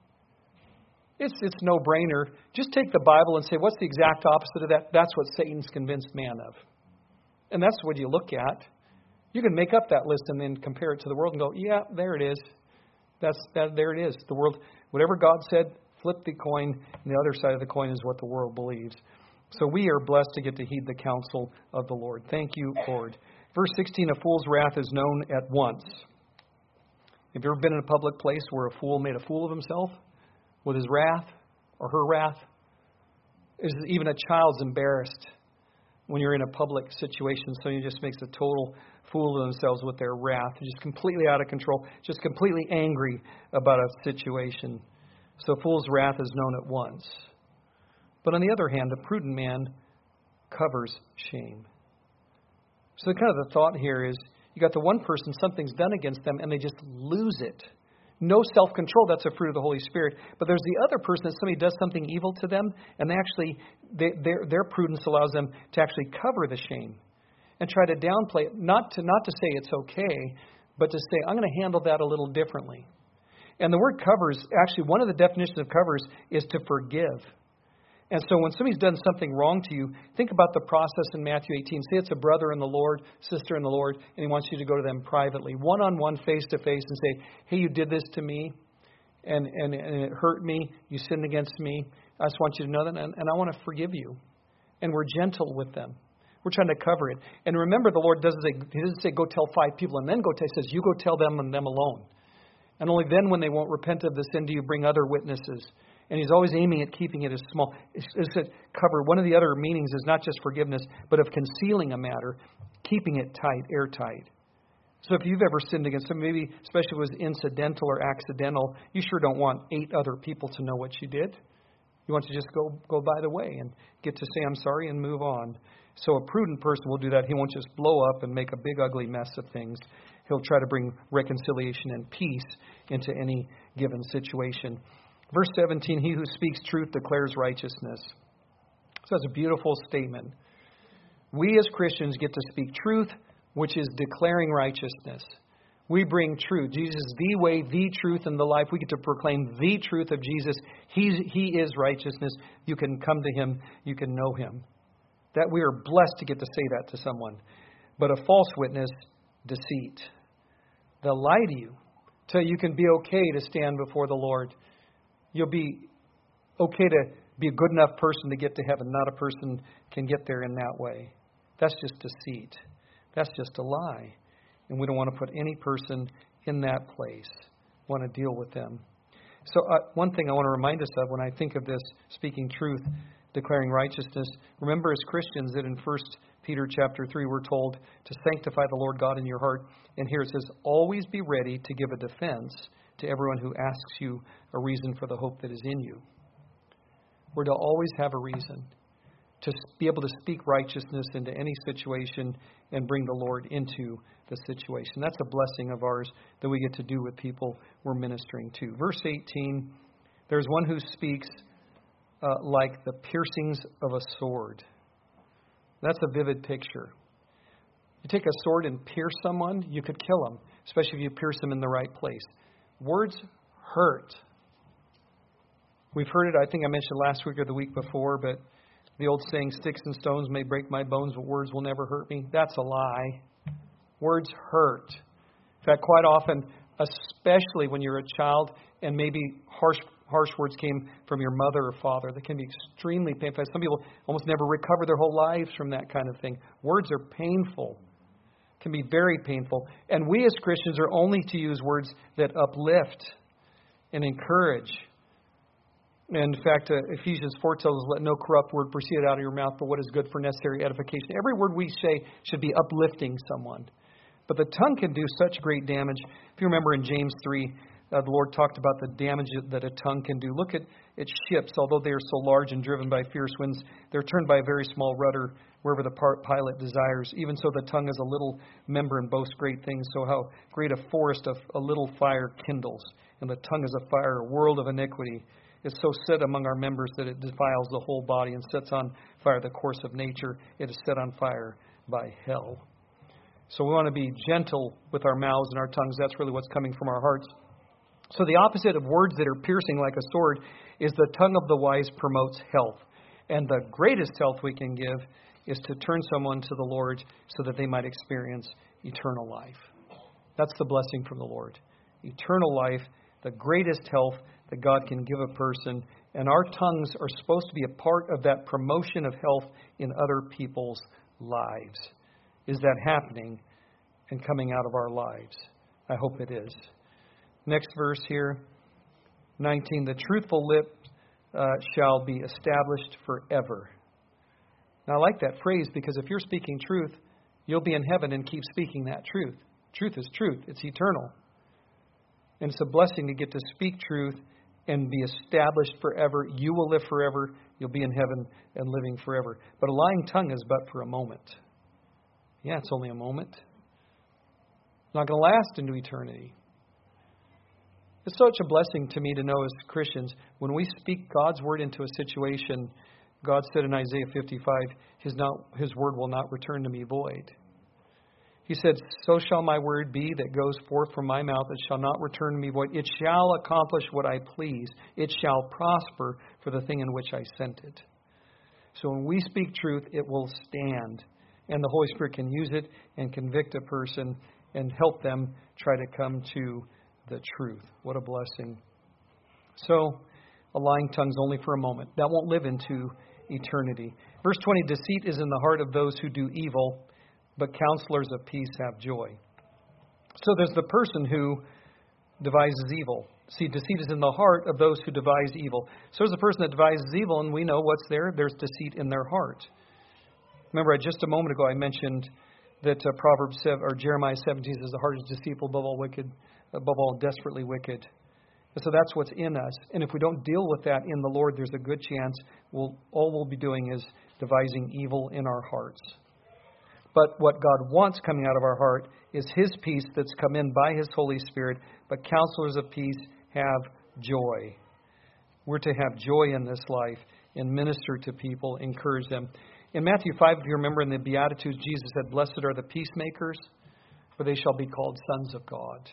It's it's no-brainer. Just take the Bible and say, what's the exact opposite of that? That's what Satan's convinced man of. And that's what you look at. You can make up that list and then compare it to the world and go, yeah, there it is. That's that. There it is. The world, whatever God said, flip the coin, and the other side of the coin is what the world believes. So we are blessed to get to heed the counsel of the Lord. Thank you, Lord. Verse sixteen, a fool's wrath is known at once. Have you ever been in a public place where a fool made a fool of himself with his wrath or her wrath? Is even a child's embarrassed when you're in a public situation. Somebody just makes a total fool of themselves with their wrath. Just completely out of control. Just completely angry about a situation. So a fool's wrath is known at once. But on the other hand, a prudent man covers shame. So kind of the thought here is, you got the one person, something's done against them, and they just lose it. No self-control, that's a fruit of the Holy Spirit. But there's the other person that somebody does something evil to them, and they actually, they, their their prudence allows them to actually cover the shame and try to downplay it. Not to not to say it's okay, but to say, I'm going to handle that a little differently. And the word covers, actually one of the definitions of covers is to forgive. And so when somebody's done something wrong to you, think about the process in Matthew eighteen. Say it's a brother in the Lord, sister in the Lord, and he wants you to go to them privately, one-on-one, face-to-face, and say, hey, you did this to me, and, and, and it hurt me. You sinned against me. I just want you to know that, and, and I want to forgive you. And we're gentle with them. We're trying to cover it. And remember, the Lord doesn't say, he doesn't say go tell five people and then go tell. He says, you go tell them and them alone. And only then, when they won't repent of the sin, do you bring other witnesses. And he's always aiming at keeping it as small. It's, it's a cover. One of the other meanings is not just forgiveness, but of concealing a matter, keeping it tight, airtight. So if you've ever sinned against somebody, maybe especially if it was incidental or accidental, you sure don't want eight other people to know what you did. You want to just go go by the way and get to say I'm sorry and move on. So a prudent person will do that. He won't just blow up and make a big ugly mess of things. He'll try to bring reconciliation and peace into any given situation. Verse seventeen, he who speaks truth declares righteousness. So that's a beautiful statement. We as Christians get to speak truth, which is declaring righteousness. We bring truth. Jesus is the way, the truth, and the life. We get to proclaim the truth of Jesus. He's, he is righteousness. You can come to him. You can know him. That we are blessed to get to say that to someone. But a false witness, deceit. They'll lie to you till you can be okay to stand before the Lord. You'll be okay to be a good enough person to get to heaven. Not a person can get there in that way. That's just deceit. That's just a lie. And we don't want to put any person in that place. We want to deal with them. So uh, one thing I want to remind us of when I think of this, speaking truth, declaring righteousness, remember as Christians that in First Peter chapter three we're told to sanctify the Lord God in your heart. And here it says, always be ready to give a defense to everyone who asks you a reason for the hope that is in you. We're to always have a reason. to be able to speak righteousness into any situation and bring the Lord into the situation. That's a blessing of ours that we get to do with people we're ministering to. Verse eighteen, there's one who speaks uh, like the piercings of a sword. That's a vivid picture. You take a sword and pierce someone, you could kill them, especially if you pierce them in the right place. Words hurt. We've heard it, I think I mentioned last week or the week before, but the old saying, sticks and stones may break my bones, but words will never hurt me. That's a lie. Words hurt. In fact, quite often, especially when you're a child and maybe harsh harsh words came from your mother or father, that can be extremely painful. Some people almost never recover their whole lives from that kind of thing. Words are painful. Can be very painful. And we as Christians are only to use words that uplift and encourage. And in fact, uh, Ephesians four tells us, let no corrupt word proceed out of your mouth, but what is good for necessary edification. Every word we say should be uplifting someone. But the tongue can do such great damage. If you remember in James three, uh, the Lord talked about the damage that a tongue can do. Look at, at ships. Although they are so large and driven by fierce winds, they're turned by a very small rudder wherever the pilot desires. Even so, the tongue is a little member and boasts great things. So how great a forest of a little fire kindles. And the tongue is a fire, a world of iniquity. It's so set among our members that it defiles the whole body and sets on fire the course of nature. It is set on fire by hell. So we want to be gentle with our mouths and our tongues. That's really what's coming from our hearts. So the opposite of words that are piercing like a sword is the tongue of the wise promotes health. And the greatest health we can give is to turn someone to the Lord so that they might experience eternal life. That's the blessing from the Lord. Eternal life, the greatest health that God can give a person. And our tongues are supposed to be a part of that promotion of health in other people's lives. Is that happening and coming out of our lives? I hope it is. Next verse here, nineteen. The truthful lip uh, shall be established forever. Now I like that phrase because if you're speaking truth, you'll be in heaven and keep speaking that truth. Truth is truth. It's eternal. And it's a blessing to get to speak truth and be established forever. You will live forever. You'll be in heaven and living forever. But a lying tongue is but for a moment. Yeah, it's only a moment. It's not going to last into eternity. It's such a blessing to me to know as Christians, when we speak God's word into a situation, God said in Isaiah fifty-five, His, not, His word will not return to me void. He said, so shall my word be that goes forth from my mouth. It shall not return to me void. It shall accomplish what I please. It shall prosper for the thing in which I sent it. So when we speak truth, it will stand. And the Holy Spirit can use it and convict a person and help them try to come to the truth. What a blessing. So, a lying tongue is only for a moment. That won't live into eternity. Verse twenty, deceit is in the heart of those who do evil, but counselors of peace have joy. So there's the person who devises evil. See, deceit is in the heart of those who devise evil. So there's the person that devises evil, and we know what's there. There's deceit in their heart. Remember, just a moment ago I mentioned that uh, Proverbs seven, or Jeremiah seventeen says the heart is deceitful above all wicked, above all desperately wicked. And so that's what's in us. And if we don't deal with that in the Lord, there's a good chance we'll all we'll be doing is devising evil in our hearts. But what God wants coming out of our heart is His peace that's come in by His Holy Spirit. But counselors of peace have joy. We're to have joy in this life and minister to people, encourage them. In Matthew five, if you remember in the Beatitudes, Jesus said, blessed are the peacemakers, for they shall be called sons of God.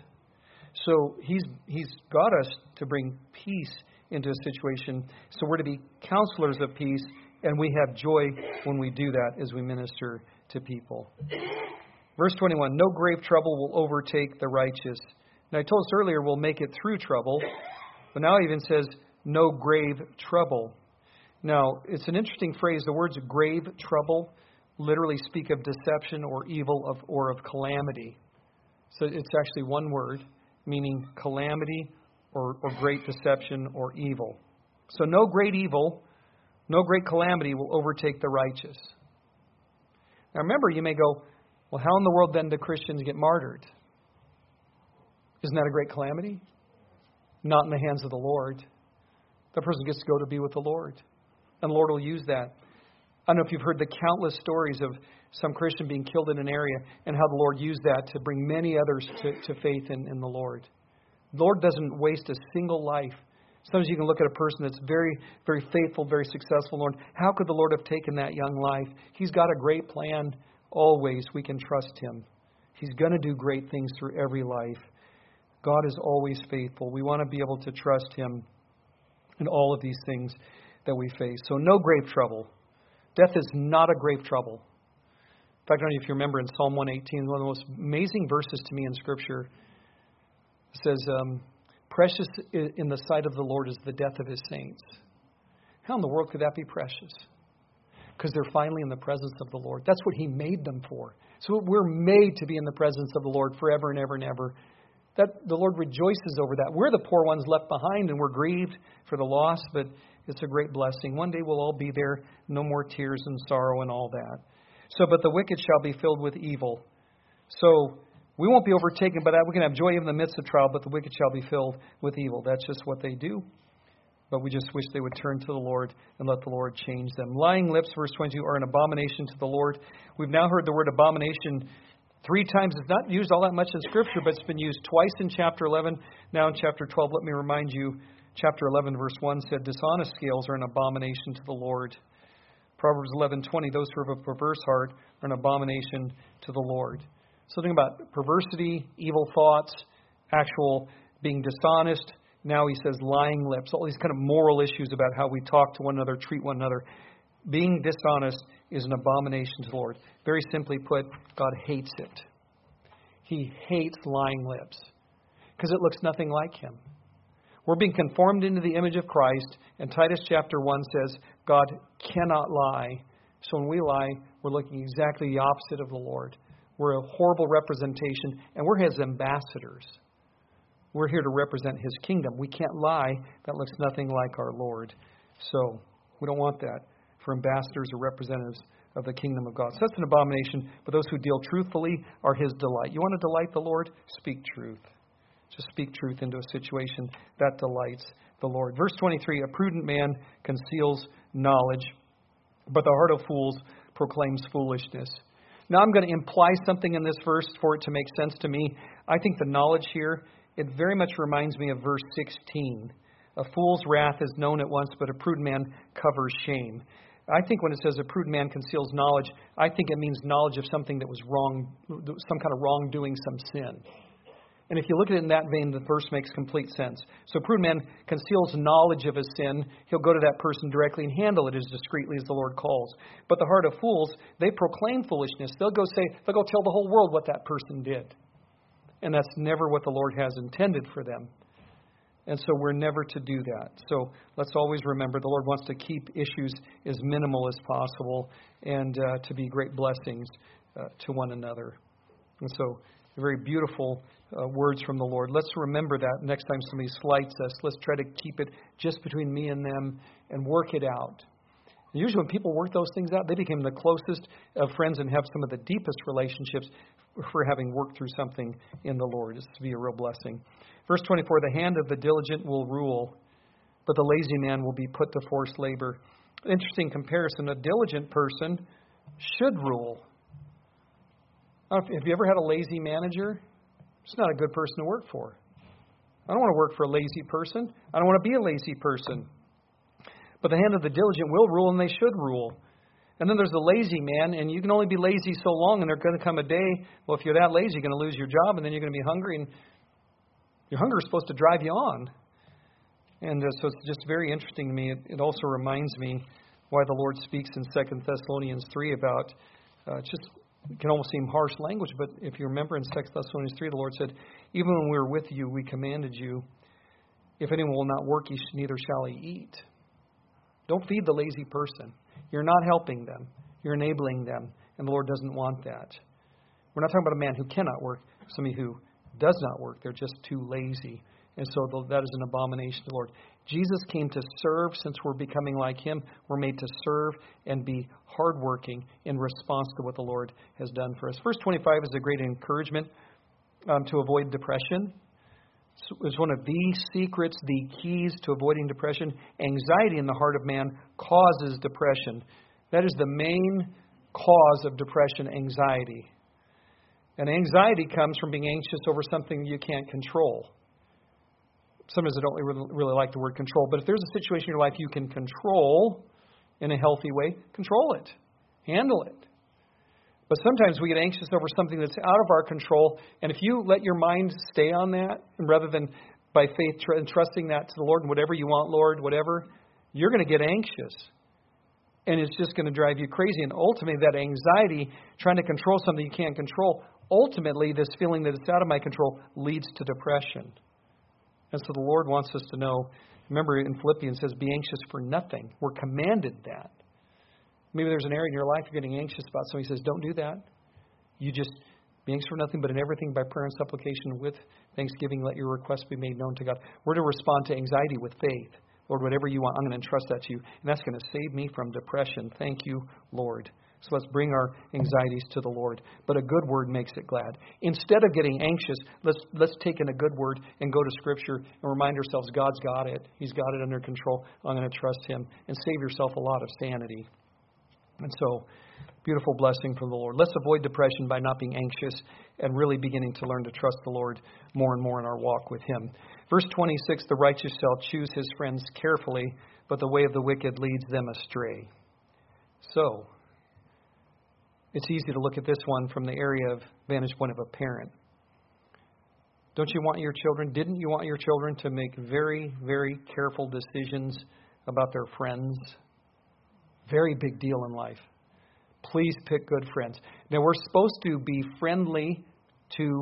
So He's He's got us to bring peace into a situation. So we're to be counselors of peace, and we have joy when we do that as we minister to people. Verse twenty-one, no grave trouble will overtake the righteous. Now I told us earlier we'll make it through trouble, but now it even says no grave trouble. Now, it's an interesting phrase. The words grave trouble literally speak of deception or evil of, or of calamity. So it's actually one word, meaning calamity or, or great deception or evil. So no great evil, no great calamity will overtake the righteous. Now remember, you may go, well, how in the world then do Christians get martyred? Isn't that a great calamity? Not in the hands of the Lord. The person gets to go to be with the Lord. And the Lord will use that. I don't know if you've heard the countless stories of some Christian being killed in an area and how the Lord used that to bring many others to, to faith in, in the Lord. The Lord doesn't waste a single life. Sometimes you can look at a person that's very, very faithful, very successful. Lord, how could the Lord have taken that young life? He's got a great plan. Always we can trust Him. He's going to do great things through every life. God is always faithful. We want to be able to trust Him in all of these things that we face. So no grave trouble. Death is not a grave trouble. In fact, I don't know if you remember in Psalm one eighteen, one of the most amazing verses to me in Scripture. It says, um, precious in the sight of the Lord is the death of His saints. How in the world could that be precious? Because they're finally in the presence of the Lord. That's what He made them for. So we're made to be in the presence of the Lord forever and ever and ever. That the Lord rejoices over that. We're the poor ones left behind and we're grieved for the loss, but it's a great blessing. One day we'll all be there. No more tears and sorrow and all that. So, but the wicked shall be filled with evil. So we won't be overtaken by that. We can have joy in the midst of trial, but the wicked shall be filled with evil. That's just what they do. But we just wish they would turn to the Lord and let the Lord change them. Lying lips, verse twenty-two, are an abomination to the Lord. We've now heard the word abomination three times. It's not used all that much in Scripture, but it's been used twice in chapter eleven. Now in chapter twelve, let me remind you, chapter eleven, verse one said, dishonest scales are an abomination to the Lord. Proverbs eleven twenty, those who have a perverse heart are an abomination to the Lord. Something about perversity, evil thoughts, actual being dishonest. Now he says lying lips, all these kind of moral issues about how we talk to one another, treat one another. Being dishonest is an abomination to the Lord. Very simply put, God hates it. He hates lying lips because it looks nothing like Him. We're being conformed into the image of Christ, and Titus chapter one says God cannot lie. So when we lie, we're looking exactly the opposite of the Lord. We're a horrible representation, and we're His ambassadors. We're here to represent His kingdom. We can't lie. That looks nothing like our Lord. So we don't want that for ambassadors or representatives of the kingdom of God. So that's an abomination, but those who deal truthfully are His delight. You want to delight the Lord? Speak truth. Just speak truth into a situation that delights the Lord. Verse twenty-three, a prudent man conceals knowledge, but the heart of fools proclaims foolishness. Now I'm going to imply something in this verse for it to make sense to me. I think the knowledge here, it very much reminds me of verse sixteen. A fool's wrath is known at once, but a prudent man covers shame. I think when it says a prudent man conceals knowledge, I think it means knowledge of something that was wrong, some kind of wrongdoing, some sin. And if you look at it in that vein, the verse makes complete sense. So a prudent man conceals knowledge of a sin. He'll go to that person directly and handle it as discreetly as the Lord calls. But the heart of fools, they proclaim foolishness. They'll go say, they'll go tell the whole world what that person did. And that's never what the Lord has intended for them. And so we're never to do that. So let's always remember the Lord wants to keep issues as minimal as possible and uh, to be great blessings uh, to one another. And so very beautiful uh, words from the Lord. Let's remember that next time somebody slights us. Let's try to keep it just between me and them and work it out. And usually when people work those things out, they become the closest of friends and have some of the deepest relationships for having worked through something in the Lord. It's to be a real blessing. Verse twenty-four, the hand of the diligent will rule, but the lazy man will be put to forced labor. Interesting comparison. A diligent person should rule. Have you ever had a lazy manager? It's not a good person to work for. I don't want to work for a lazy person. I don't want to be a lazy person. But the hand of the diligent will rule, and they should rule. And then there's the lazy man, and you can only be lazy so long, and there's going to come a day, well, if you're that lazy, you're going to lose your job, and then you're going to be hungry, and your hunger is supposed to drive you on. And uh, so it's just very interesting to me. It, it also reminds me why the Lord speaks in Second Thessalonians three about, uh, just it can almost seem harsh language, but if you remember in Second Thessalonians three, the Lord said, even when we were with you, we commanded you, if anyone will not work, neither shall he eat. Don't feed the lazy person. You're not helping them. You're enabling them. And the Lord doesn't want that. We're not talking about a man who cannot work. Somebody who does not work. They're just too lazy. And so that is an abomination to the Lord. Jesus came to serve. Since we're becoming like Him, we're made to serve and be hardworking in response to what the Lord has done for us. Verse twenty-five is a great encouragement um, to avoid depression. It's one of the secrets, the keys to avoiding depression. Anxiety in the heart of man causes depression. That is the main cause of depression, anxiety. And anxiety comes from being anxious over something you can't control. Sometimes I don't really, really like the word control, but if there's a situation in your life you can control in a healthy way, control it. Handle it. But sometimes we get anxious over something that's out of our control, and if you let your mind stay on that, and rather than by faith tr- trusting that to the Lord, and whatever you want, Lord, whatever, you're going to get anxious. And it's just going to drive you crazy. And ultimately, that anxiety, trying to control something you can't control, ultimately, this feeling that it's out of my control leads to depression. And so the Lord wants us to know, remember in Philippians it says, be anxious for nothing. We're commanded that. Maybe there's an area in your life you're getting anxious about. So He says, don't do that. You just be anxious for nothing, but in everything by prayer and supplication with thanksgiving, let your requests be made known to God. We're to respond to anxiety with faith. Lord, whatever you want, I'm going to entrust that to you. And that's going to save me from depression. Thank you, Lord. So let's bring our anxieties to the Lord. But a good word makes it glad. Instead of getting anxious, let's let's take in a good word and go to Scripture and remind ourselves God's got it. He's got it under control. I'm going to trust Him. And save yourself a lot of sanity. And so, beautiful blessing from the Lord. Let's avoid depression by not being anxious and really beginning to learn to trust the Lord more and more in our walk with Him. Verse twenty-six, the righteous shall choose his friends carefully, but the way of the wicked leads them astray. So, it's easy to look at this one from the area of vantage point of a parent. Don't you want your children, didn't you want your children to make very, very careful decisions about their friends? Very big deal in life. Please pick good friends. Now, we're supposed to be friendly to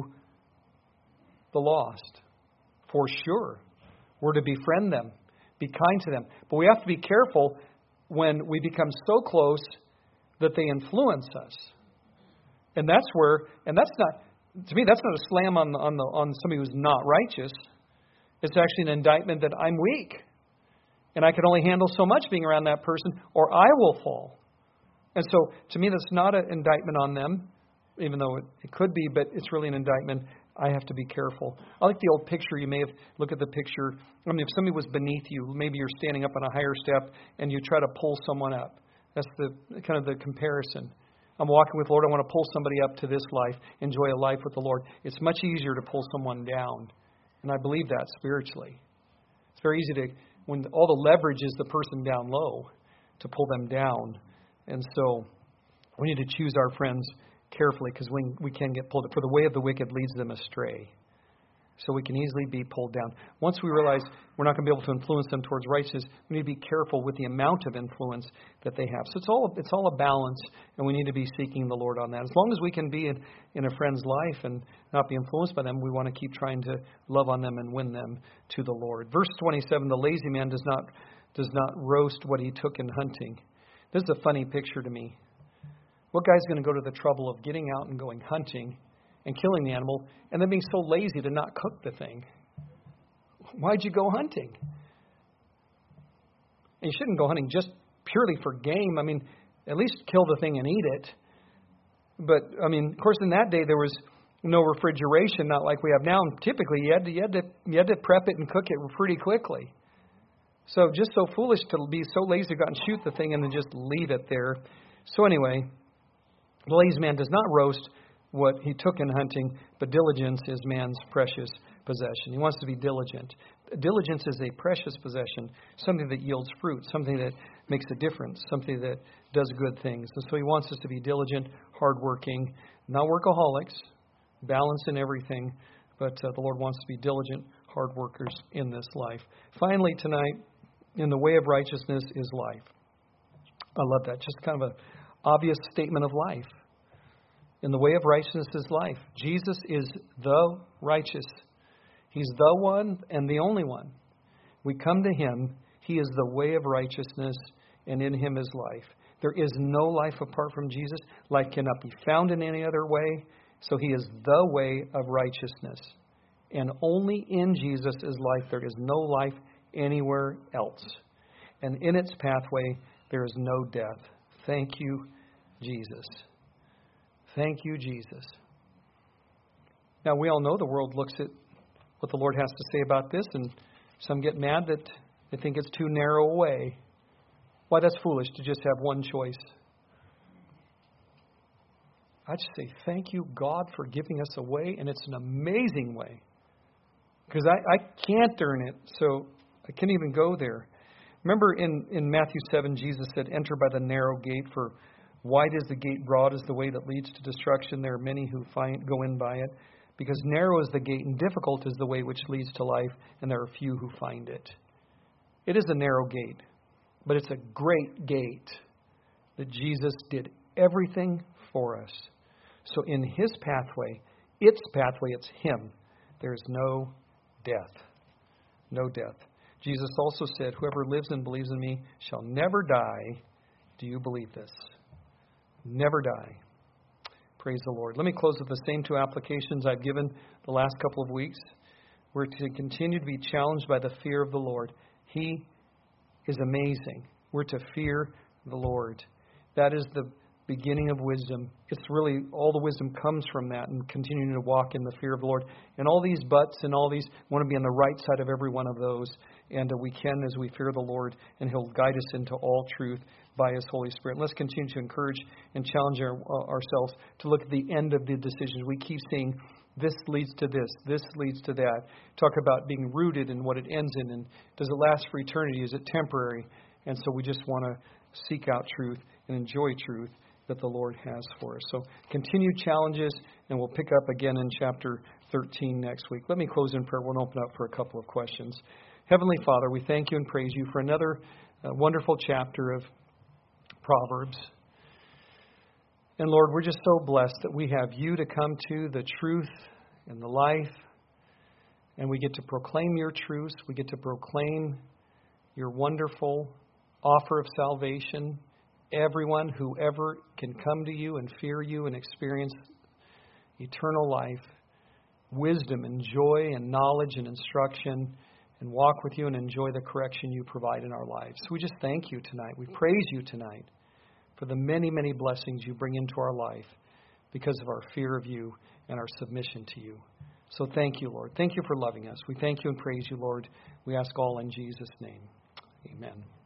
the lost, for sure. We're to befriend them, be kind to them. But we have to be careful when we become so close that they influence us. And that's where, and that's not, to me, that's not a slam on, on, the, on somebody who's not righteous. It's actually an indictment that I'm weak. And I can only handle so much being around that person, or I will fall. And so, to me, that's not an indictment on them, even though it, it could be, but it's really an indictment. I have to be careful. I like the old picture. You may have looked at the picture. I mean, if somebody was beneath you, maybe you're standing up on a higher step, and you try to pull someone up. That's the kind of the comparison. I'm walking with the Lord. I want to pull somebody up to this life, enjoy a life with the Lord. It's much easier to pull someone down. And I believe that spiritually. It's very easy to, when all the leverage is the person down low, to pull them down. And so we need to choose our friends carefully because we, we can get pulled. For the way of the wicked leads them astray. So we can easily be pulled down. Once we realize we're not going to be able to influence them towards righteousness, we need to be careful with the amount of influence that they have. So it's all it's all a balance, and we need to be seeking the Lord on that. As long as we can be in, in a friend's life and not be influenced by them, we want to keep trying to love on them and win them to the Lord. Verse twenty-seven, the lazy man does not does not roast what he took in hunting. This is a funny picture to me. What guy's going to go to the trouble of getting out and going hunting and killing the animal, and then being so lazy to not cook the thing? Why'd you go hunting? And you shouldn't go hunting just purely for game. I mean, at least kill the thing and eat it. But, I mean, of course, in that day there was no refrigeration, not like we have now. And typically, you had to, you had to, you had to prep it and cook it pretty quickly. So just so foolish to be so lazy to go out and shoot the thing and then just leave it there. So anyway, the lazy man does not roast what he took in hunting, but diligence is man's precious possession. He wants to be diligent. Diligence is a precious possession, something that yields fruit, something that makes a difference, something that does good things. And so he wants us to be diligent, hardworking, not workaholics, balance in everything, but uh, the Lord wants to be diligent, hard workers in this life. Finally, tonight, in the way of righteousness is life. I love that. Just kind of an obvious statement of life. In the way of righteousness is life. Jesus is the righteous. He's the one and the only one. We come to Him. He is the way of righteousness, and in Him is life. There is no life apart from Jesus. Life cannot be found in any other way. So He is the way of righteousness. And only in Jesus is life. There is no life anywhere else. And in its pathway, there is no death. Thank you, Jesus. Thank you, Jesus. Now, we all know the world looks at what the Lord has to say about this, and some get mad that they think it's too narrow a way. Why, that's foolish to just have one choice. I just say, thank you, God, for giving us a way, and it's an amazing way. Because I, I can't earn it, so I can't even go there. Remember in, in Matthew seven, Jesus said, enter by the narrow gate, for wide is the gate, broad is the way that leads to destruction. There are many who find go in by it. Because narrow is the gate and difficult is the way which leads to life, and there are few who find it. It is a narrow gate, but it's a great gate that Jesus did everything for us. So in His pathway, its pathway, it's Him. There is no death. No death. Jesus also said, whoever lives and believes in me shall never die. Do you believe this? Never die. Praise the Lord. Let me close with the same two applications I've given the last couple of weeks. We're to continue to be challenged by the fear of the Lord. He is amazing. We're to fear the Lord. That is the beginning of wisdom. It's really, all the wisdom comes from that and continuing to walk in the fear of the Lord. And all these buts and all these, want to be on the right side of every one of those. And uh, we can as we fear the Lord, and He'll guide us into all truth by His Holy Spirit. And let's continue to encourage and challenge our, uh, ourselves to look at the end of the decisions. We keep saying, this leads to this, this leads to that. Talk about being rooted in what it ends in, and does it last for eternity? Is it temporary? And so we just want to seek out truth and enjoy truth that the Lord has for us. So continued challenges, and we'll pick up again in chapter thirteen next week. Let me close in prayer. We'll open up for a couple of questions. Heavenly Father, we thank you and praise you for another uh, wonderful chapter of Proverbs. And Lord, we're just so blessed that we have you to come to, the truth and the life, and we get to proclaim your truths. We get to proclaim your wonderful offer of salvation. Everyone, whoever can come to you and fear you and experience eternal life, wisdom and joy and knowledge and instruction, and walk with you and enjoy the correction you provide in our lives. So we just thank you tonight. We praise you tonight for the many, many blessings you bring into our life because of our fear of you and our submission to you. So thank you, Lord. Thank you for loving us. We thank you and praise you, Lord. We ask all in Jesus' name. Amen.